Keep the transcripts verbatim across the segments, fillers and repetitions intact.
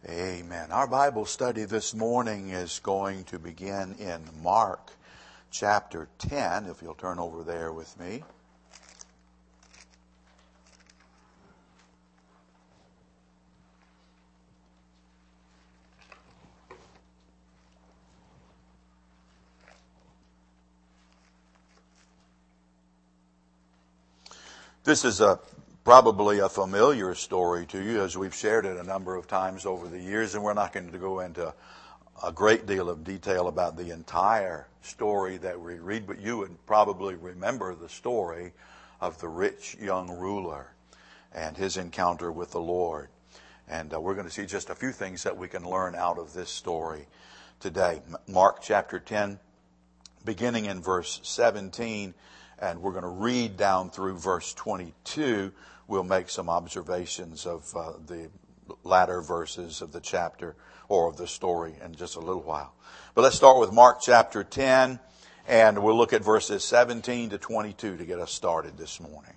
Amen. Our Bible study this morning is going to begin in Mark chapter ten, if you'll turn over there with me. This is a probably a familiar story to you, as we've shared it a number of times over the years, and we're not going to go into a great deal of detail about the entire story that we read, but you would probably remember the story of the rich young ruler and his encounter with the Lord. And uh, we're going to see just a few things that we can learn out of this story today. Mark chapter ten, beginning in verse seventeen, and we're going to read down through verse twenty-two. We'll make some observations of uh, the latter verses of the chapter or of the story in just a little while. But let's start with Mark chapter ten, and we'll look at verses seventeen to twenty-two to get us started this morning.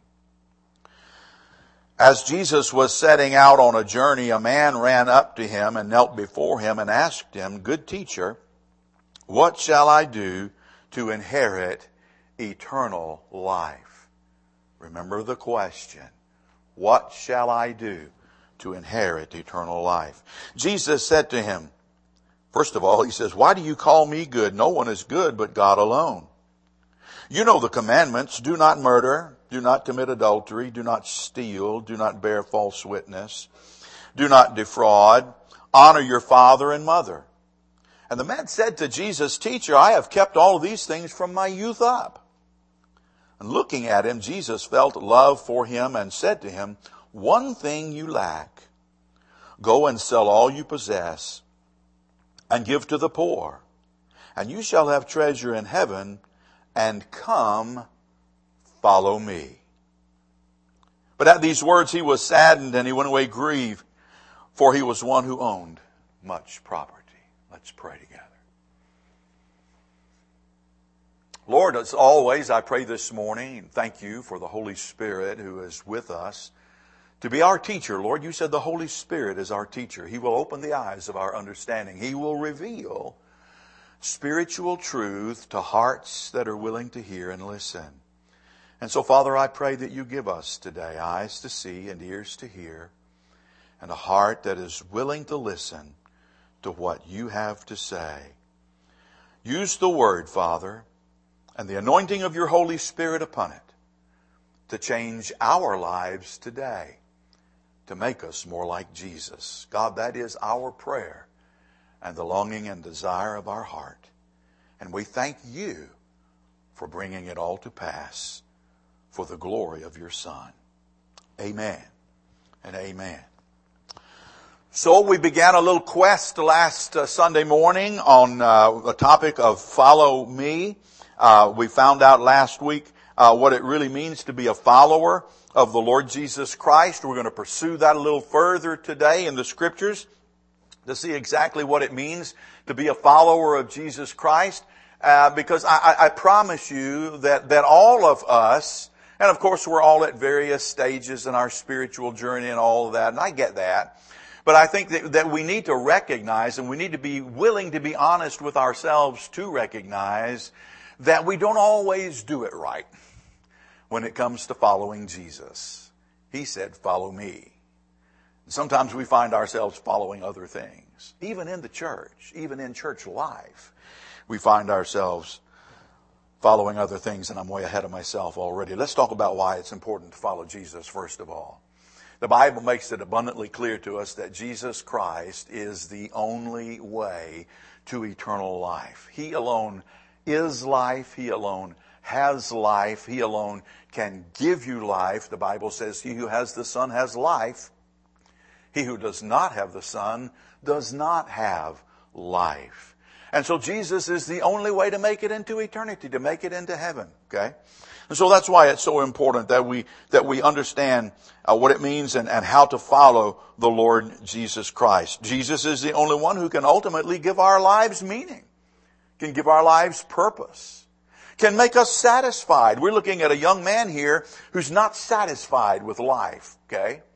As Jesus was setting out on a journey, a man ran up to him and knelt before him and asked him, "Good teacher, what shall I do to inherit eternal life?" Remember the question. What shall I do to inherit eternal life? Jesus said to him, first of all, he says, "Why do you call me good? No one is good but God alone. You know the commandments. Do not murder. Do not commit adultery. Do not steal. Do not bear false witness. Do not defraud. Honor your father and mother." And the man said to Jesus, "Teacher, I have kept all of these things from my youth up." And looking at him, Jesus felt love for him and said to him, "One thing you lack. Go and sell all you possess and give to the poor, and you shall have treasure in heaven, and come, follow me." But at these words he was saddened, and he went away grieved, for he was one who owned much property. Let's pray together. Lord, as always, I pray this morning, and thank you for the Holy Spirit who is with us to be our teacher. Lord, you said the Holy Spirit is our teacher. He will open the eyes of our understanding. He will reveal spiritual truth to hearts that are willing to hear and listen. And so, Father, I pray that you give us today eyes to see and ears to hear, and a heart that is willing to listen to what you have to say. Use the word, Father, and the anointing of your Holy Spirit upon it to change our lives today, to make us more like Jesus. God, that is our prayer and the longing and desire of our heart. And we thank you for bringing it all to pass for the glory of your Son. Amen and amen. So we began a little quest last uh, Sunday morning on uh, the topic of Follow Me. Uh, we found out last week uh, what it really means to be a follower of the Lord Jesus Christ. We're going to pursue that a little further today in the Scriptures to see exactly what it means to be a follower of Jesus Christ. Uh, because I, I promise you that, that all of us, and of course we're all at various stages in our spiritual journey and all of that, and I get that. But I think that, that we need to recognize, and we need to be willing to be honest with ourselves to recognize that we don't always do it right when it comes to following Jesus. He said, "Follow me." Sometimes we find ourselves following other things. Even in the church, even in church life, we find ourselves following other things, and I'm way ahead of myself already. Let's talk about why it's important to follow Jesus first of all. The Bible makes it abundantly clear to us that Jesus Christ is the only way to eternal life. He alone is life. He alone has life. He alone can give you life. The Bible says, "He who has the Son has life. He who does not have the Son does not have life." And so Jesus is the only way to make it into eternity, to make it into heaven. Okay? And so that's why it's so important that we that we understand uh, what it means and, and how to follow the Lord Jesus Christ. Jesus is the only one who can ultimately give our lives meaning, can give our lives purpose, can make us satisfied. We're looking at a young man here who's not satisfied with life, okay?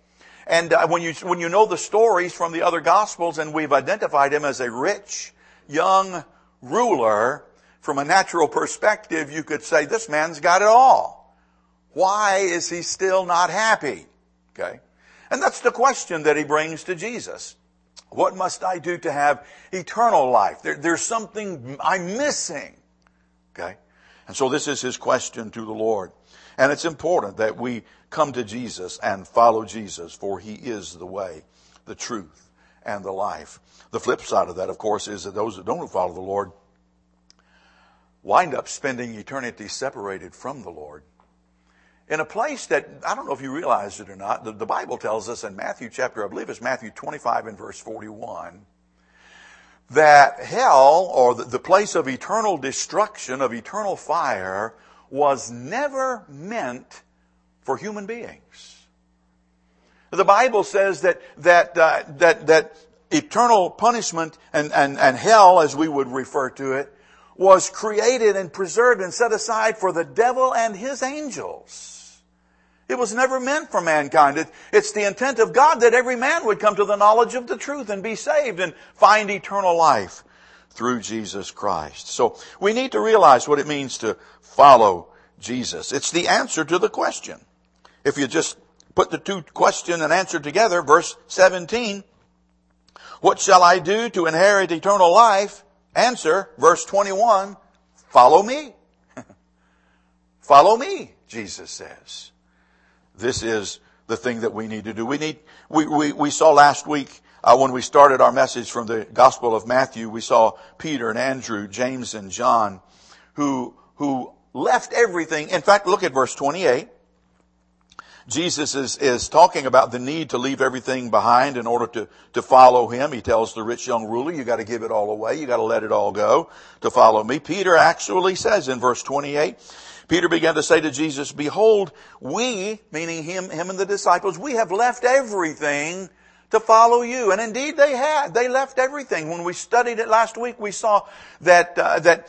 And uh, when you when you know the stories from the other Gospels, and we've identified him as a rich, young ruler, from a natural perspective, you could say, this man's got it all. Why is he still not happy? Okay. And that's the question that he brings to Jesus. What must I do to have eternal life? There, there's something I'm missing. Okay. And so this is his question to the Lord. And it's important that we come to Jesus and follow Jesus, for he is the way, the truth, and the life. The flip side of that, of course, is that those that don't follow the Lord wind up spending eternity separated from the Lord in a place that, I don't know if you realize it or not, the, the Bible tells us in Matthew chapter, I believe it's Matthew twenty-five and verse forty-one, that hell, or the, the place of eternal destruction, of eternal fire, was never meant for human beings. The Bible says that that uh, that that eternal punishment and, and, and hell, as we would refer to it, was created and preserved and set aside for the devil and his angels. It was never meant for mankind. It, it's the intent of God that every man would come to the knowledge of the truth and be saved and find eternal life through Jesus Christ. So we need to realize what it means to follow Jesus. It's the answer to the question. If you just put the two question and answer together, verse seventeen, what shall I do to inherit eternal life? Answer, verse twenty-one, follow me. Follow me, Jesus says. This is the thing that we need to do. We need, we, we, we saw last week, uh, when we started our message from the Gospel of Matthew, we saw Peter and Andrew, James and John, who, who left everything. In fact, look at verse twenty-eight. Jesus is, is talking about the need to leave everything behind in order to, to follow him. He tells the rich young ruler, you got to give it all away. You got to let it all go to follow me. Peter actually says in verse twenty-eight, Peter began to say to Jesus, behold, we, meaning him, him and the disciples, we have left everything to follow you. And indeed they had. They left everything. When we studied it last week, we saw that, uh, that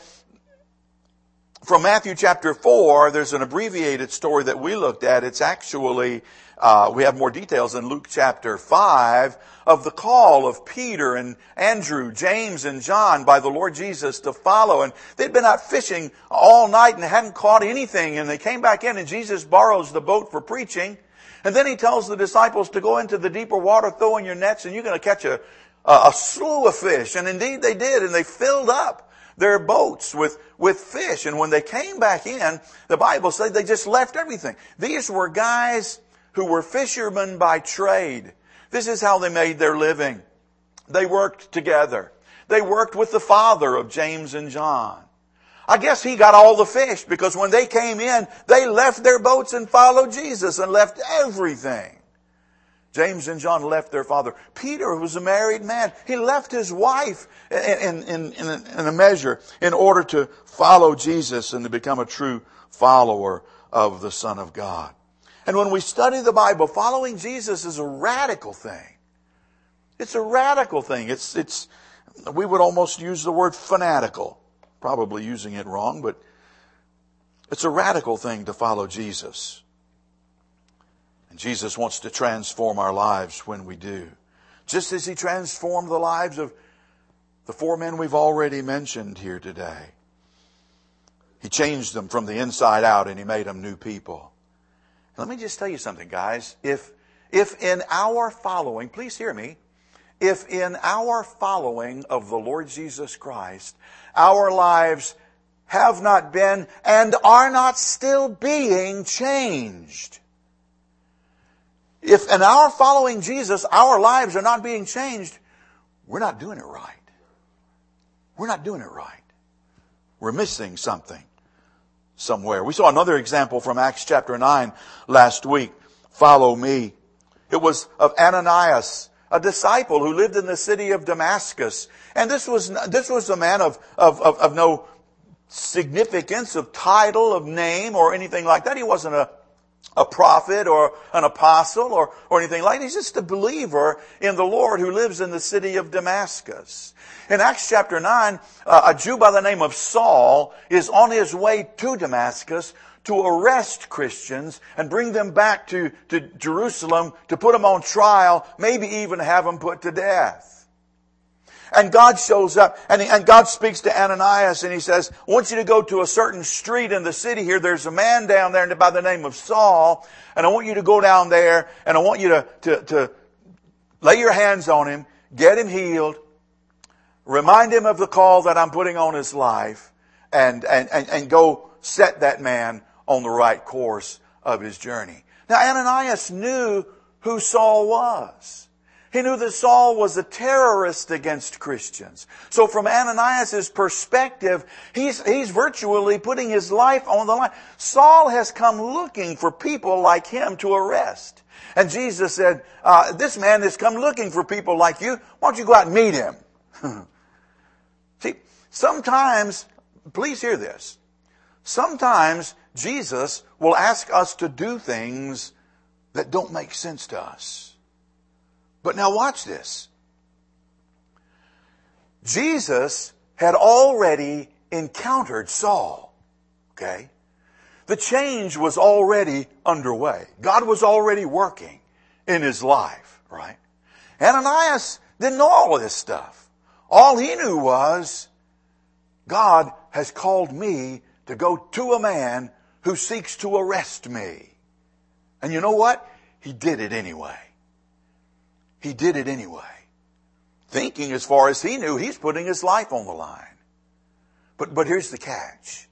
from Matthew chapter four, there's an abbreviated story that we looked at. It's actually, uh, we have more details in Luke chapter five of the call of Peter and Andrew, James and John by the Lord Jesus to follow. And they'd been out fishing all night and hadn't caught anything. And they came back in and Jesus borrows the boat for preaching. And then he tells the disciples to go into the deeper water, throw in your nets, and you're going to catch a, a slew of fish. And indeed they did. And they filled up their boats with, with fish. And when they came back in, the Bible said they just left everything. These were guys who were fishermen by trade. This is how they made their living. They worked together. They worked with the father of James and John. I guess he got all the fish because when they came in, they left their boats and followed Jesus and left everything. James and John left their father. Peter, who was a married man, he left his wife in, in, in, in a measure in order to follow Jesus and to become a true follower of the Son of God. And when we study the Bible, following Jesus is a radical thing. It's a radical thing. It's, it's, we would almost use the word fanatical. Probably using it wrong, but it's a radical thing to follow Jesus. And Jesus wants to transform our lives when we do. Just as he transformed the lives of the four men we've already mentioned here today. He changed them from the inside out and he made them new people. Let me just tell you something, guys. If, if in our following, please hear me, if in our following of the Lord Jesus Christ, our lives have not been and are not still being changed. If in our following Jesus, our lives are not being changed, we're not doing it right. We're not doing it right. We're missing something somewhere. We saw another example from Acts chapter nine last week. Follow me. It was of Ananias, a disciple who lived in the city of Damascus. And this was, this was a man of, of, of, of no significance, of title, of name, or anything like that. He wasn't a, a prophet or an apostle or, or anything like that. He's just a believer in the Lord who lives in the city of Damascus. In Acts chapter nine, uh, a Jew by the name of Saul is on his way to Damascus to arrest Christians and bring them back to, to Jerusalem to put them on trial, maybe even have them put to death. And God shows up, and, he, and God speaks to Ananias, and He says, I want you to go to a certain street in the city here. There's a man down there by the name of Saul, and I want you to go down there, and I want you to, to, to lay your hands on him, get him healed, remind him of the call that I'm putting on his life, and, and, and, and go set that man on the right course of his journey. Now, Ananias knew who Saul was. He knew that Saul was a terrorist against Christians. So from Ananias' perspective, he's, he's virtually putting his life on the line. Saul has come looking for people like him to arrest. And Jesus said, uh, this man has come looking for people like you. Why don't you go out and meet him? See, sometimes, please hear this. Sometimes Jesus will ask us to do things that don't make sense to us. But now watch this. Jesus had already encountered Saul. Okay? The change was already underway. God was already working in his life, right? Ananias didn't know all of this stuff. All he knew was, God has called me to go to a man who seeks to arrest me. And you know what? He did it anyway. He did it anyway. Thinking, as far as he knew, he's putting his life on the line. But, but here's the catch.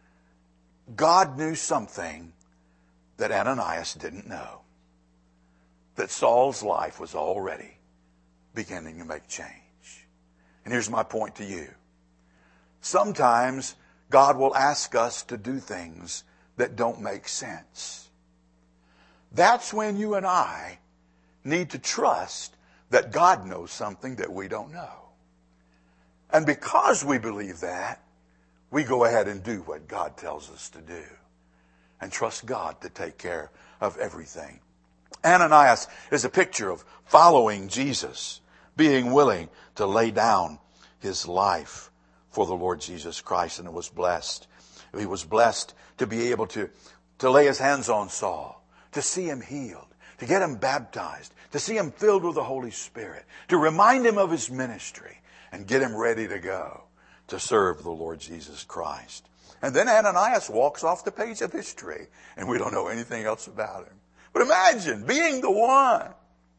God knew something that Ananias didn't know. That Saul's life was already beginning to make change. And here's my point to you. Sometimes God will ask us to do things that don't make sense. That's when you and I need to trust that God knows something that we don't know. And because we believe that, we go ahead and do what God tells us to do. And trust God to take care of everything. Ananias is a picture of following Jesus, being willing to lay down his life for the Lord Jesus Christ, and it was blessed. He was blessed to be able to, to lay his hands on Saul, to see him healed, to get him baptized, to see him filled with the Holy Spirit, to remind him of his ministry, and get him ready to go to serve the Lord Jesus Christ. And then Ananias walks off the page of history, and we don't know anything else about him. But imagine being the one.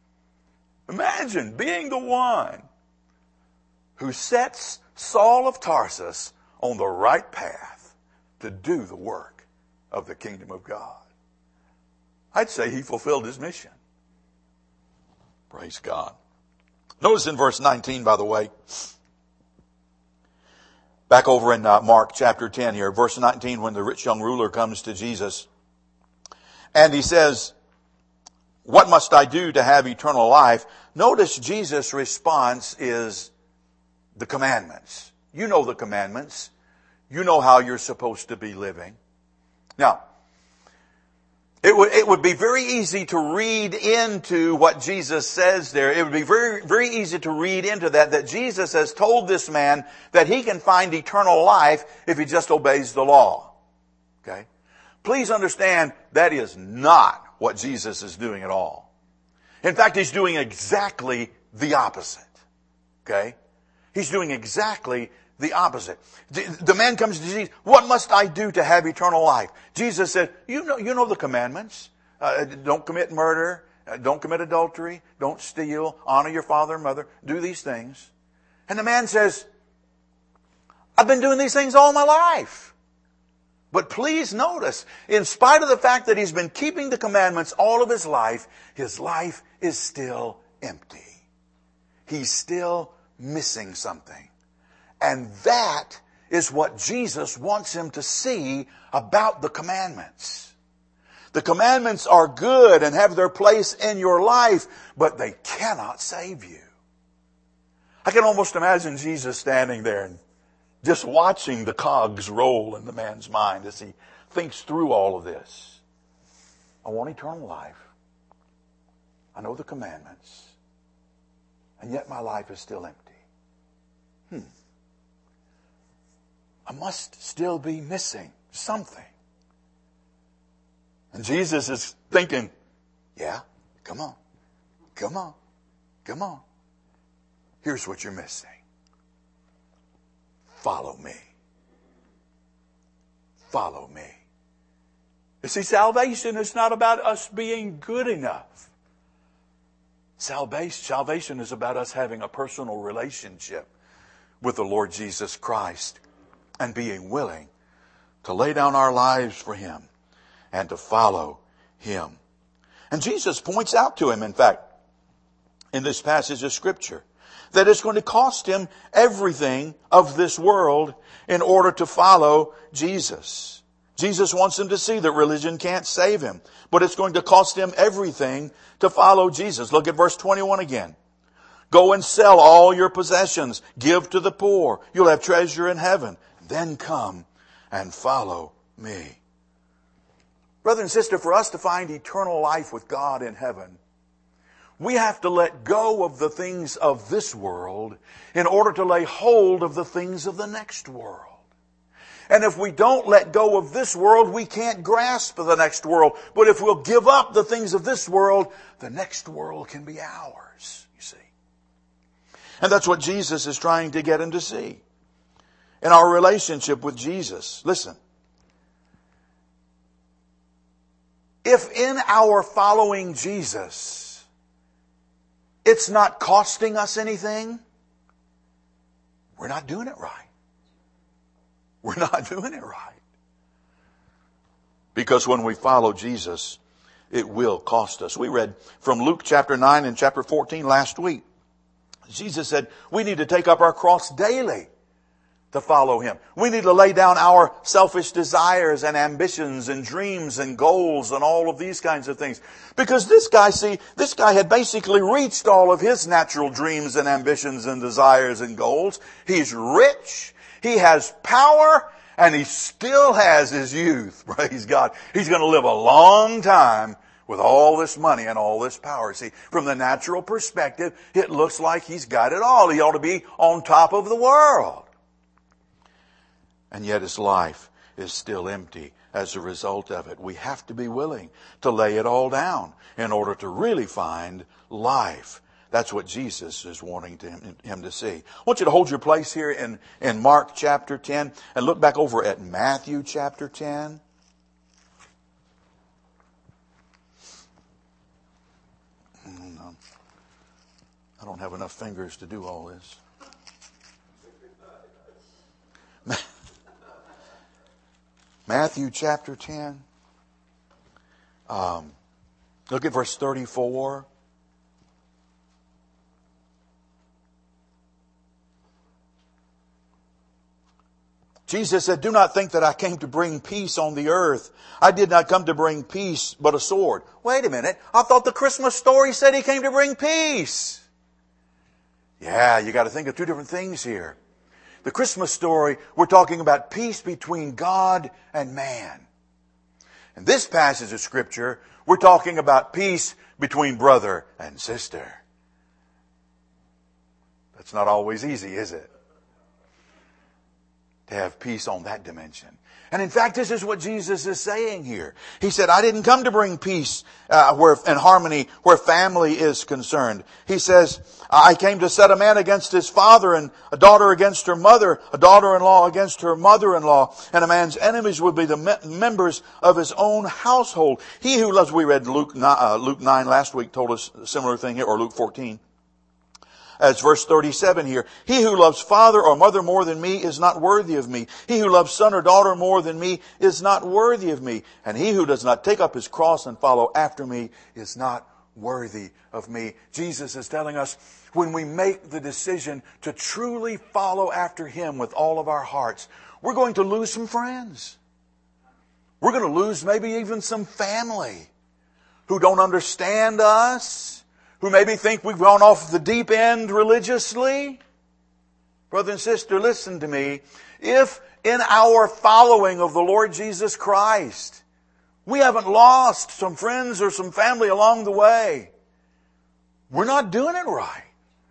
Imagine being the one who sets Saul of Tarsus on the right path to do the work of the kingdom of God. I'd say he fulfilled his mission. Praise God. Notice in verse nineteen, by the way, back over in uh, Mark chapter ten here, verse nineteen, when the rich young ruler comes to Jesus, and he says, what must I do to have eternal life? Notice Jesus' response is the commandments. You know the commandments. You know how you're supposed to be living. Now, It would, it would be very easy to read into what Jesus says there. It would be very, very easy to read into that, that Jesus has told this man that he can find eternal life if he just obeys the law. Okay? Please understand, that is not what Jesus is doing at all. In fact, he's doing exactly the opposite. Okay? He's doing exactly the opposite. The man comes to Jesus, what must I do to have eternal life? Jesus said, you know, you know the commandments. Uh, don't commit murder. Uh, don't commit adultery. Don't steal. Honor your father and mother. Do these things. And the man says, I've been doing these things all my life. But please notice, in spite of the fact that he's been keeping the commandments all of his life, his life is still empty. He's still missing something. And that is what Jesus wants him to see about the commandments. The commandments are good and have their place in your life, but they cannot save you. I can almost imagine Jesus standing there and just watching the cogs roll in the man's mind as he thinks through all of this. I want eternal life. I know the commandments. And yet my life is still empty. Hmm. I must still be missing something. And Jesus is thinking, yeah, come on, come on, come on. Here's what you're missing. Follow me. Follow me. You see, salvation is not about us being good enough. Salvation, salvation is about us having a personal relationship with the Lord Jesus Christ and being willing to lay down our lives for Him and to follow Him. And Jesus points out to him, in fact, in this passage of Scripture, that it's going to cost him everything of this world in order to follow Jesus. Jesus wants him to see that religion can't save him, but it's going to cost him everything to follow Jesus. Look at verse twenty-one again. Go and sell all your possessions. Give to the poor. You'll have treasure in heaven. Then come and follow me. Brother and sister, for us to find eternal life with God in heaven, we have to let go of the things of this world in order to lay hold of the things of the next world. And if we don't let go of this world, we can't grasp the next world. But if we'll give up the things of this world, the next world can be ours, you see. And that's what Jesus is trying to get him to see. In our relationship with Jesus, listen. If in our following Jesus, it's not costing us anything, we're not doing it right. We're not doing it right. Because when we follow Jesus, it will cost us. We read from Luke chapter nine and chapter fourteen last week. Jesus said we need to take up our cross daily to follow Him. We need to lay down our selfish desires and ambitions and dreams and goals and all of these kinds of things. Because this guy, see, this guy had basically reached all of his natural dreams and ambitions and desires and goals. He's rich. He has power. And he still has his youth. Praise God. He's going to live a long time with all this money and all this power. See, from the natural perspective, it looks like he's got it all. He ought to be on top of the world. And yet his life is still empty as a result of it. We have to be willing to lay it all down in order to really find life. That's what Jesus is wanting to him, him to see. I want you to hold your place here in, in Mark chapter ten and look back over at Matthew chapter ten. I don't have enough fingers to do all this. Matthew chapter ten. Um, look at verse thirty-four. Jesus said, do not think that I came to bring peace on the earth. I did not come to bring peace, but a sword. Wait a minute. I thought the Christmas story said He came to bring peace. Yeah, you got to think of two different things here. The Christmas story, we're talking about peace between God and man. In this passage of Scripture, we're talking about peace between brother and sister. That's not always easy, is it? To have peace on that dimension. And in fact, this is what Jesus is saying here. He said, I didn't come to bring peace uh, where and harmony where family is concerned. He says, I came to set a man against his father and a daughter against her mother, a daughter-in-law against her mother-in-law, and a man's enemies would be the me- members of his own household. He who loves, we read Luke, uh, Luke nine last week, told us a similar thing here, or Luke fourteen. As verse thirty-seven here, he who loves father or mother more than me is not worthy of me. He who loves son or daughter more than me is not worthy of me. And he who does not take up his cross and follow after me is not worthy of me. Jesus is telling us when we make the decision to truly follow after Him with all of our hearts, we're going to lose some friends. We're going to lose maybe even some family who don't understand us, who maybe think we've gone off the deep end religiously. Brother and sister, listen to me. If in our following of the Lord Jesus Christ, we haven't lost some friends or some family along the way, we're not doing it right.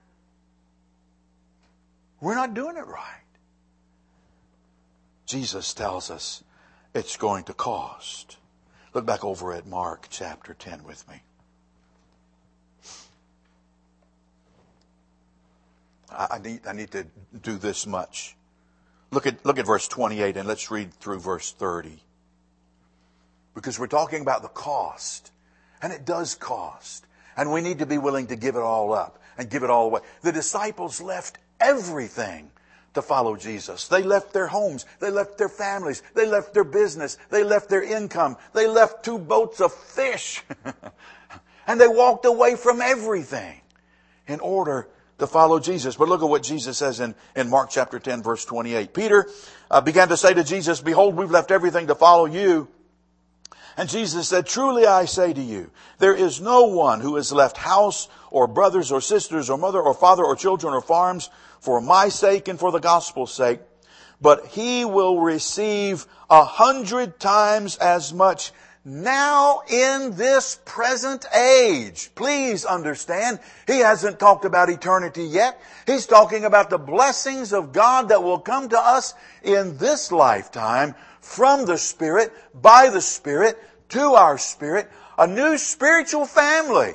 We're not doing it right. Jesus tells us it's going to cost. Look back over at Mark chapter ten with me. I need, I need to do this much. Look at, look at verse twenty-eight and let's read through verse thirty. Because we're talking about the cost. And it does cost. And we need to be willing to give it all up and give it all away. The disciples left everything to follow Jesus. They left their homes. They left their families. They left their business. They left their income. They left two boats of fish. And they walked away from everything in order to follow Jesus. But look at what Jesus says in, in Mark chapter ten, verse twenty-eight. Peter uh, began to say to Jesus, "Behold, we've left everything to follow you." And Jesus said, "Truly I say to you, there is no one who has left house or brothers or sisters or mother or father or children or farms for my sake and for the gospel's sake, but he will receive a hundred times as much now in this present age." Please understand, he hasn't talked about eternity yet. He's talking about the blessings of God that will come to us in this lifetime from the Spirit, by the Spirit, to our spirit, a new spiritual family.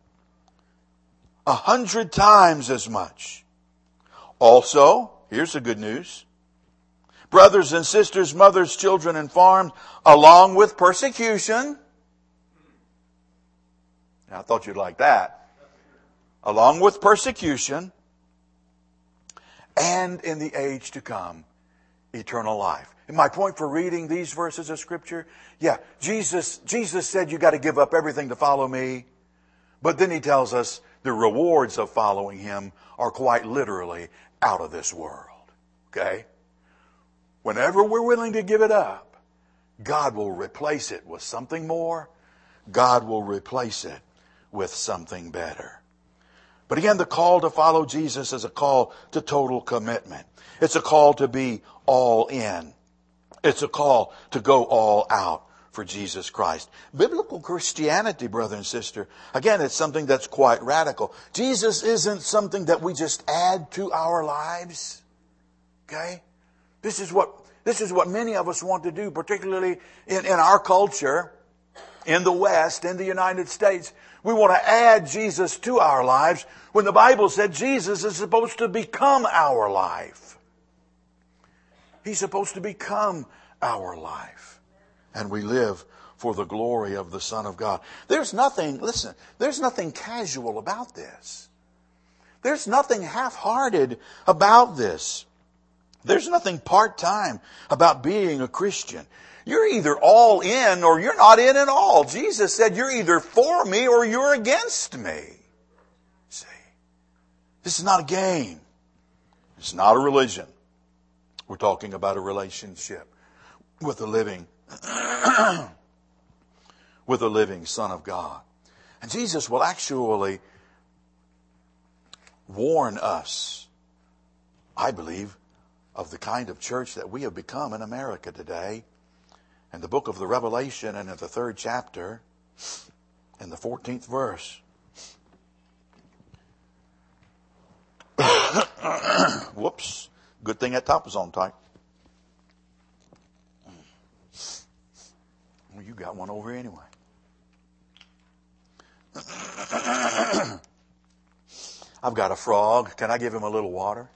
A hundred times as much. Also, here's the good news. Brothers and sisters, mothers, children, and farms, along with persecution. Now, I thought you'd like that. Along with persecution, and in the age to come, eternal life. And my point for reading these verses of Scripture, yeah, Jesus, Jesus said you got to give up everything to follow me. But then he tells us the rewards of following him are quite literally out of this world. Okay? Whenever we're willing to give it up, God will replace it with something more. God will replace it with something better. But again, the call to follow Jesus is a call to total commitment. It's a call to be all in. It's a call to go all out for Jesus Christ. Biblical Christianity, brother and sister, again, it's something that's quite radical. Jesus isn't something that we just add to our lives. Okay? This is what, this is what many of us want to do, particularly in, in our culture, in the West, in the United States. We want to add Jesus to our lives when the Bible said Jesus is supposed to become our life. He's supposed to become our life. And we live for the glory of the Son of God. There's nothing, listen, there's nothing casual about this. There's nothing half-hearted about this. There's nothing part-time about being a Christian. You're either all in or you're not in at all. Jesus said you're either for me or you're against me. See, this is not a game. It's not a religion. We're talking about a relationship with the living, with the living Son of God. And Jesus will actually warn us, I believe, of the kind of church that we have become in America today. In the book of the Revelation and in the third chapter, in the fourteenth verse. Whoops. Good thing that top is on tight. Well, you got one over anyway. I've got a frog. Can I give him a little water?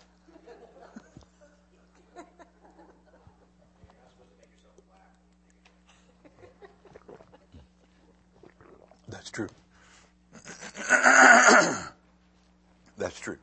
That's true. That's true.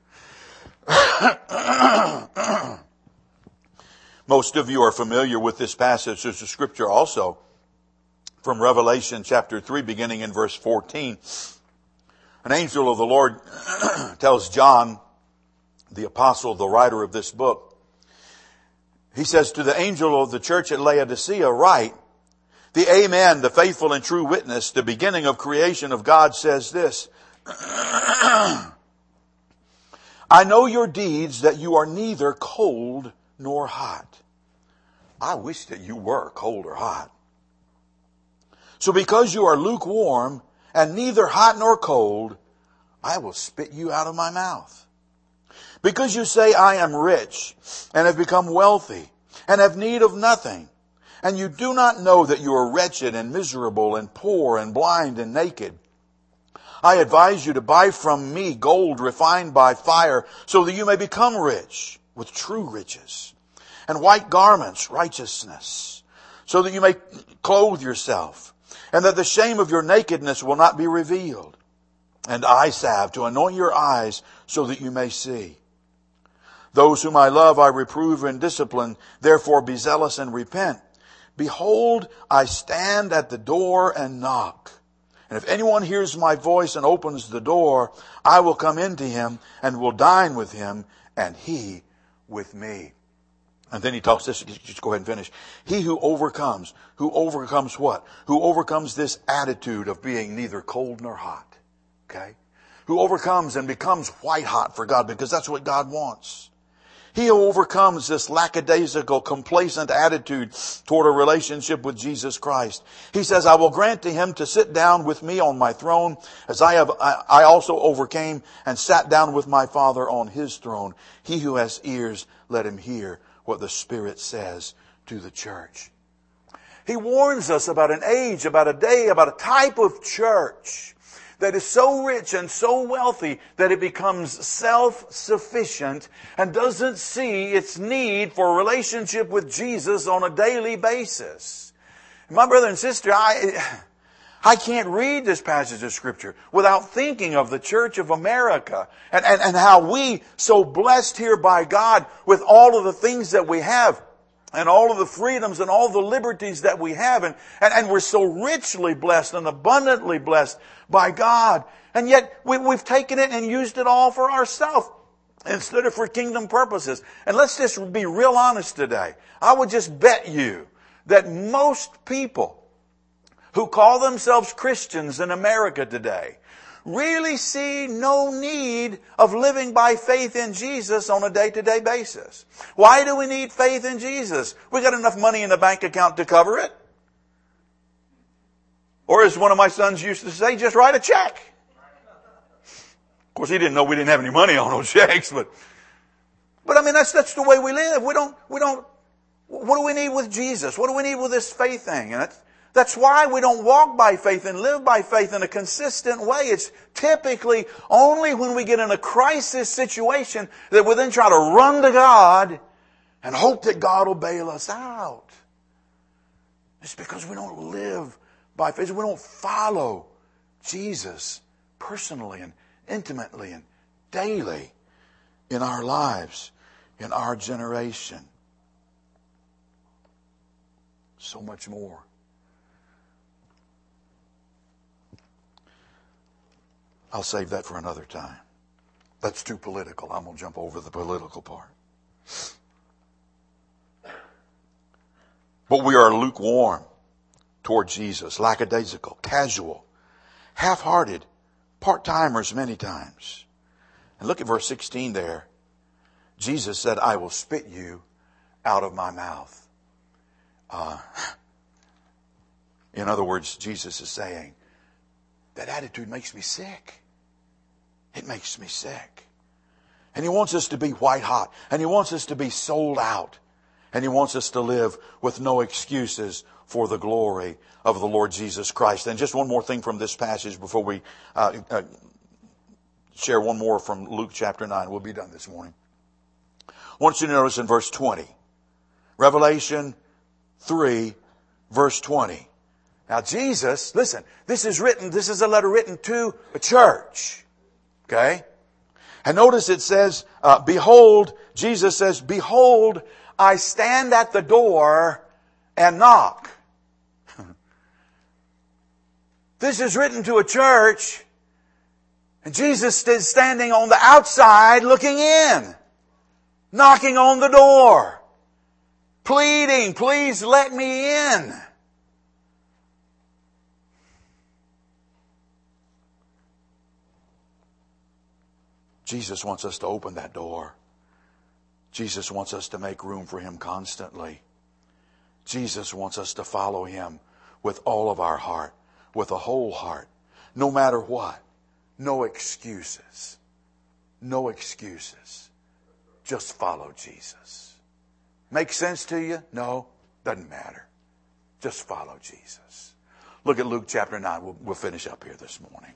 Most of you are familiar with this passage of Scripture also from Revelation chapter three, beginning in verse fourteen. An angel of the Lord tells John, the apostle, the writer of this book, he says, to the angel of the church at Laodicea, write, the Amen, the faithful and true witness, the beginning of creation of God, says this, I know your deeds, that you are neither cold nor hot. I wish that you were cold or hot. So because you are lukewarm and neither hot nor cold, I will spit you out of my mouth. Because you say, I am rich and have become wealthy and have need of nothing, And you do not know that you are wretched and miserable and poor and blind and naked. I advise you to buy from me gold refined by fire, so that you may become rich with true riches, and white garments, righteousness, so that you may clothe yourself, and that the shame of your nakedness will not be revealed, and eye salve to anoint your eyes, so that you may see. Those whom I love I reprove and discipline, therefore be zealous and repent. Behold, I stand at the door and knock. And if anyone hears my voice and opens the door, I will come into him and will dine with him, and he with me. And then he talks this, just go ahead and finish. He who overcomes, who overcomes what? Who overcomes this attitude of being neither cold nor hot. Okay? Who overcomes and becomes white hot for God, because that's what God wants. He who overcomes this lackadaisical, complacent attitude toward a relationship with Jesus Christ. He says, I will grant to him to sit down with me on my throne, as I have, I, I also overcame and sat down with my Father on his throne. He who has ears, let him hear what the Spirit says to the church. He warns us about an age, about a day, about a type of church that is so rich and so wealthy that it becomes self-sufficient and doesn't see its need for a relationship with Jesus on a daily basis. My brother and sister, I, I can't read this passage of Scripture without thinking of the Church of America and, and, and how we, so blessed here by God with all of the things that we have, and all of the freedoms and all the liberties that we have. And, and, and we're so richly blessed and abundantly blessed by God. And yet we, we've taken it and used it all for ourselves instead of for kingdom purposes. And let's just be real honest today. I would just bet you that most people who call themselves Christians in America today really see no need of living by faith in Jesus on a day-to-day basis. Why do we need faith in Jesus? We got enough money in the bank account to cover it. Or as one of my sons used to say, just write a check. Of course, he didn't know we didn't have any money on those checks, but but I mean that's that's the way we live. We don't we don't what do we need with Jesus? What do we need with this faith thing? And that's That's why we don't walk by faith and live by faith in a consistent way. It's typically only when we get in a crisis situation that we then try to run to God and hope that God will bail us out. It's because we don't live by faith. We don't follow Jesus personally and intimately and daily in our lives, in our generation. So much more. I'll save that for another time. That's too political. I'm going to jump over the political part. But we are lukewarm toward Jesus, lackadaisical, casual, half-hearted, part-timers many times. And look at verse sixteen there. Jesus said, I will spit you out of my mouth. Uh, in other words, Jesus is saying, that attitude makes me sick. It makes me sick. And He wants us to be white hot. And He wants us to be sold out. And He wants us to live with no excuses for the glory of the Lord Jesus Christ. And just one more thing from this passage before we uh, uh, share one more from Luke chapter nine. We'll be done this morning. I want you to notice in verse twenty. Revelation three, verse twenty. Now Jesus, listen, this is written, this is a letter written to a church. Okay? And notice it says, uh, behold, Jesus says, behold, I stand at the door and knock. This is written to a church, and Jesus is standing on the outside looking in, knocking on the door, pleading, please let me in. Jesus wants us to open that door. Jesus wants us to make room for Him constantly. Jesus wants us to follow Him with all of our heart, with a whole heart, no matter what. No excuses. No excuses. Just follow Jesus. Make sense to you? No, doesn't matter. Just follow Jesus. Look at Luke chapter nine. We'll, we'll finish up here this morning.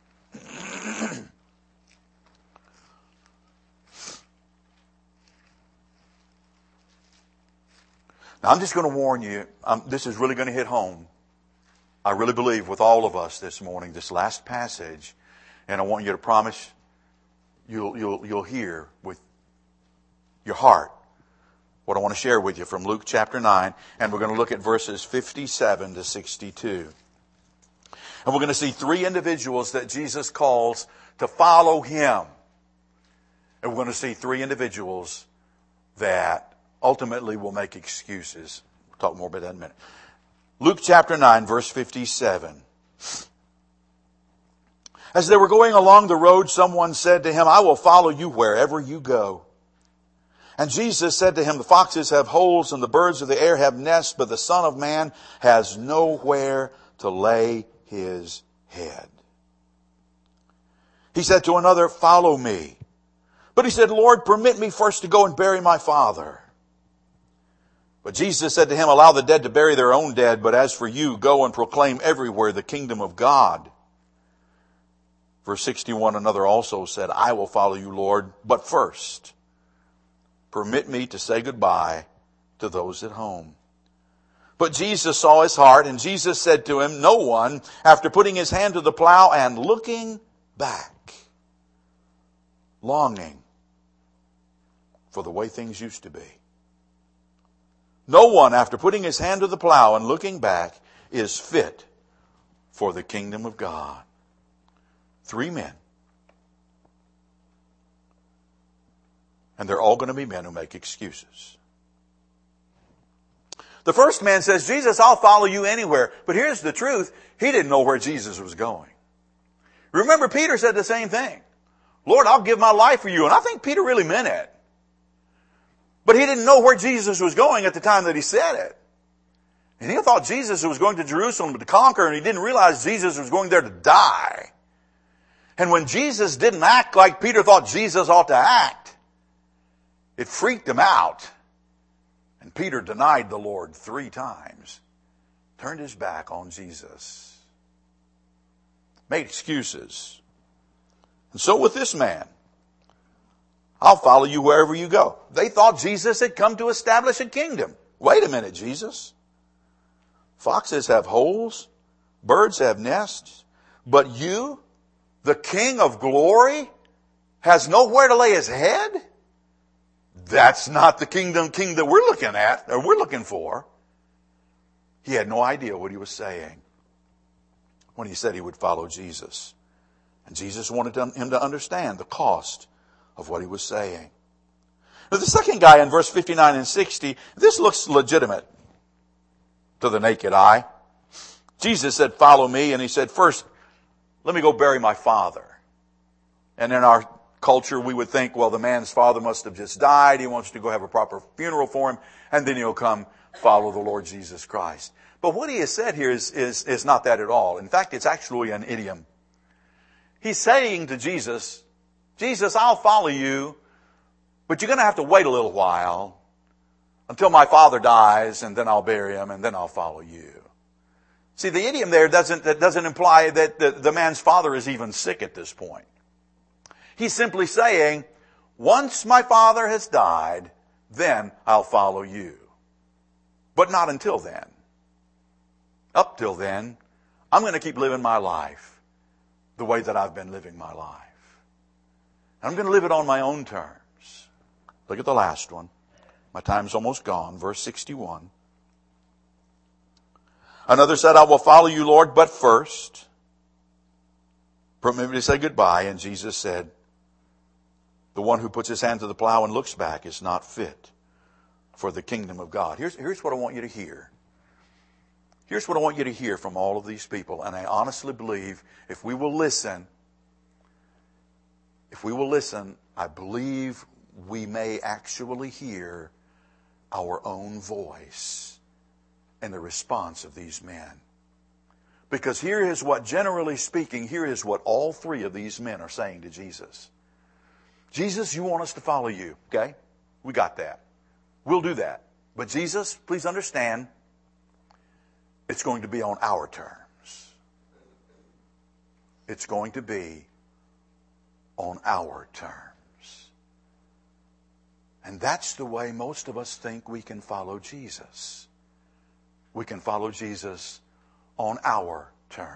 Now, I'm just going to warn you, um, this is really going to hit home. I really believe with all of us this morning, this last passage, and I want you to promise you'll, you'll, you'll hear with your heart what I want to share with you from Luke chapter nine, and we're going to look at verses fifty-seven to sixty-two. And we're going to see three individuals that Jesus calls to follow Him. And we're going to see three individuals that ultimately will make excuses. We'll talk more about that in a minute. Luke chapter nine, verse fifty-seven. As they were going along the road, someone said to him, I will follow you wherever you go. And Jesus said to him, the foxes have holes and the birds of the air have nests, but the Son of Man has nowhere to lay his head. He said to another, follow me. But he said, Lord, permit me first to go and bury my father. But Jesus said to him, allow the dead to bury their own dead, but as for you, go and proclaim everywhere the kingdom of God. Verse sixty-one, another also said, I will follow you, Lord, but first, permit me to say goodbye to those at home. But Jesus saw his heart, and Jesus said to him, no one, after putting his hand to the plow and looking back, longing for the way things used to be. No one, after putting his hand to the plow and looking back, is fit for the kingdom of God. Three men. And they're all going to be men who make excuses. The first man says, Jesus, I'll follow you anywhere. But here's the truth. He didn't know where Jesus was going. Remember, Peter said the same thing. Lord, I'll give my life for you. And I think Peter really meant it. But he didn't know where Jesus was going at the time that he said it. And he thought Jesus was going to Jerusalem to conquer, and he didn't realize Jesus was going there to die. And when Jesus didn't act like Peter thought Jesus ought to act, it freaked him out. And Peter denied the Lord three times, turned his back on Jesus, made excuses. And so with this man, I'll follow you wherever you go. They thought Jesus had come to establish a kingdom. Wait a minute, Jesus. Foxes have holes, birds have nests, but you, the King of glory, has nowhere to lay his head? That's not the kingdom king that we're looking at, or we're looking for. He had no idea what he was saying when he said he would follow Jesus. And Jesus wanted him to understand the cost of what he was saying. Now the second guy in verse fifty-nine and sixty, this looks legitimate to the naked eye. Jesus said, follow me. And he said, first, let me go bury my father. And in our culture, we would think, well, the man's father must have just died. He wants to go have a proper funeral for him. And then he'll come follow the Lord Jesus Christ. But what he has said here is, is, is not that at all. In fact, it's actually an idiom. He's saying to Jesus, Jesus, I'll follow you, but you're going to have to wait a little while until my father dies, and then I'll bury him, and then I'll follow you. See, the idiom there doesn't, that doesn't imply that the, the man's father is even sick at this point. He's simply saying, once my father has died, then I'll follow you. But not until then. Up till then, I'm going to keep living my life the way that I've been living my life. I'm going to live it on my own terms. Look at the last one. My time's almost gone. Verse sixty-one. Another said, I will follow you, Lord, but first, permit me to say goodbye. And Jesus said, the one who puts his hand to the plow and looks back is not fit for the kingdom of God. Here's, here's what I want you to hear. Here's what I want you to hear from all of these people. And I honestly believe if we will listen, If we will listen, I believe we may actually hear our own voice in the response of these men. Because here is what, generally speaking, here is what all three of these men are saying to Jesus. Jesus, you want us to follow you, okay? We got that. We'll do that. But Jesus, please understand, it's going to be on our terms. It's going to be on our terms. And that's the way most of us think we can follow Jesus. We can follow Jesus on our terms.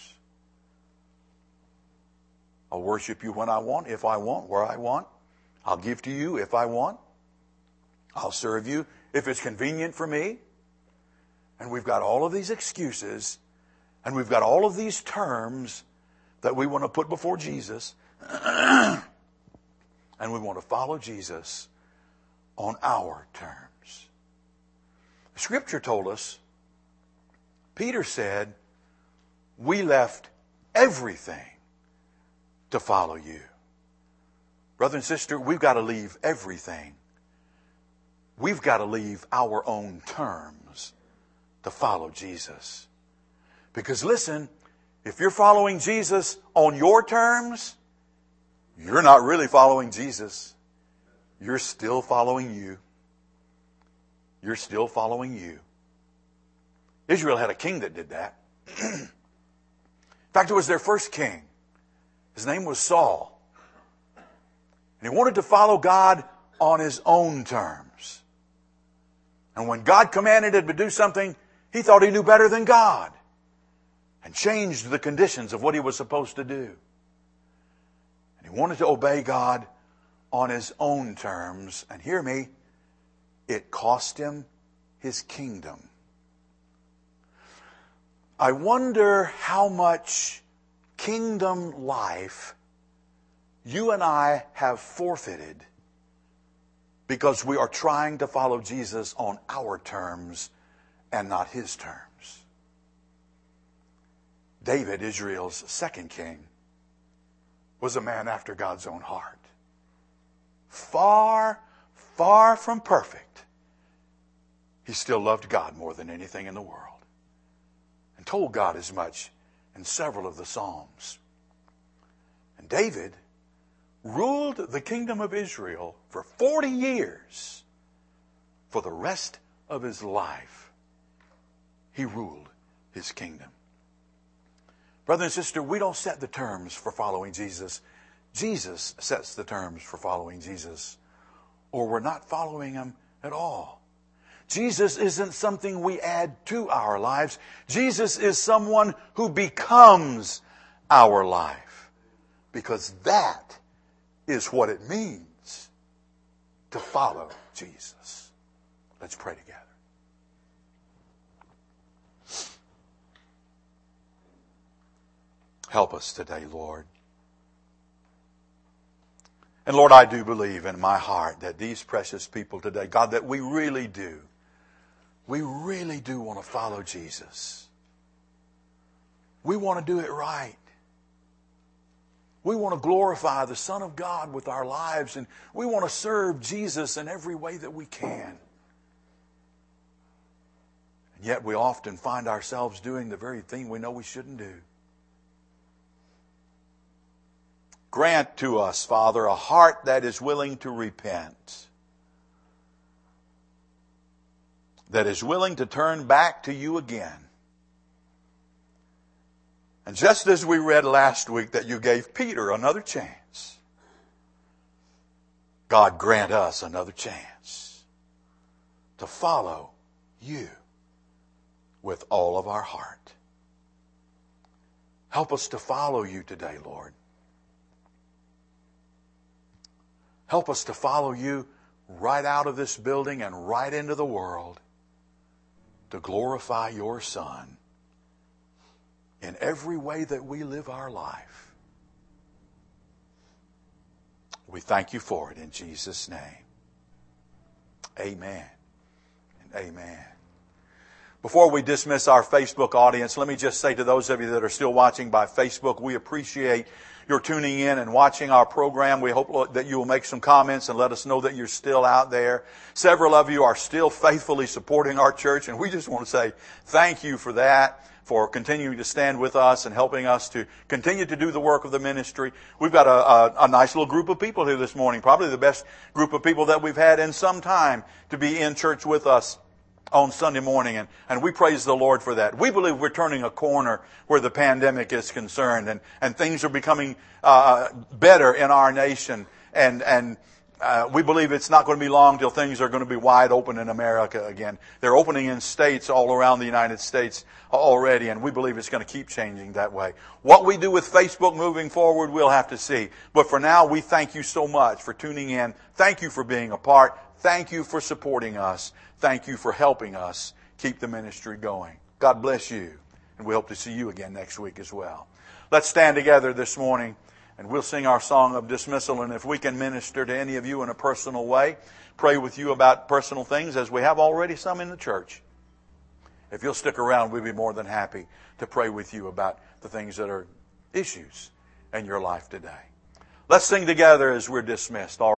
I'll worship you when I want, if I want, where I want. I'll give to you if I want. I'll serve you if it's convenient for me. And we've got all of these excuses, and we've got all of these terms that we want to put before Jesus. And we want to follow Jesus on our terms. The Scripture told us, Peter said, we left everything to follow you. Brother and sister, we've got to leave everything. We've got to leave our own terms to follow Jesus. Because listen, if you're following Jesus on your terms, you're not really following Jesus. You're still following you. You're still following you. Israel had a king that did that. In fact, it was their first king. His name was Saul. And he wanted to follow God on his own terms. And when God commanded him to do something, he thought he knew better than God. And changed the conditions of what he was supposed to do. And he wanted to obey God on his own terms. And hear me, it cost him his kingdom. I wonder how much kingdom life you and I have forfeited because we are trying to follow Jesus on our terms and not his terms. David, Israel's second king, was a man after God's own heart. Far, far from perfect, he still loved God more than anything in the world. And told God as much in several of the Psalms. And David ruled the kingdom of Israel for forty years. For the rest of his life, he ruled his kingdom. Brother and sister, we don't set the terms for following Jesus. Jesus sets the terms for following Jesus. Or we're not following him at all. Jesus isn't something we add to our lives. Jesus is someone who becomes our life. Because that is what it means to follow Jesus. Let's pray together. Help us today, Lord. And Lord, I do believe in my heart that these precious people today, God, that we really do, we really do want to follow Jesus. We want to do it right. We want to glorify the Son of God with our lives, and we want to serve Jesus in every way that we can. And yet we often find ourselves doing the very thing we know we shouldn't do. Grant to us, Father, a heart that is willing to repent, that is willing to turn back to you again. And just as we read last week that you gave Peter another chance, God grant us another chance to follow you with all of our heart. Help us to follow you today, Lord. Help us to follow you right out of this building and right into the world to glorify your Son in every way that we live our life. We thank you for it in Jesus' name. Amen and amen. Before we dismiss our Facebook audience, let me just say to those of you that are still watching by Facebook, we appreciate your tuning in and watching our program. We hope that you will make some comments and let us know that you're still out there. Several of you are still faithfully supporting our church, and we just want to say thank you for that, for continuing to stand with us and helping us to continue to do the work of the ministry. We've got a, a, a nice little group of people here this morning, probably the best group of people that we've had in some time to be in church with us. on Sunday morning, and, and we praise the Lord for that. We believe we're turning a corner where the pandemic is concerned, and, and things are becoming uh, better in our nation. And, and uh, we believe it's not going to be long till things are going to be wide open in America again. They're opening in states all around the United States already, and we believe it's going to keep changing that way. What we do with Facebook moving forward, we'll have to see. But for now, we thank you so much for tuning in. Thank you for being a part. Thank you for supporting us. Thank you for helping us keep the ministry going. God bless you, and we hope to see you again next week as well. Let's stand together this morning, and we'll sing our song of dismissal. And if we can minister to any of you in a personal way, pray with you about personal things, as we have already some in the church. If you'll stick around, we'd be more than happy to pray with you about the things that are issues in your life today. Let's sing together as we're dismissed. All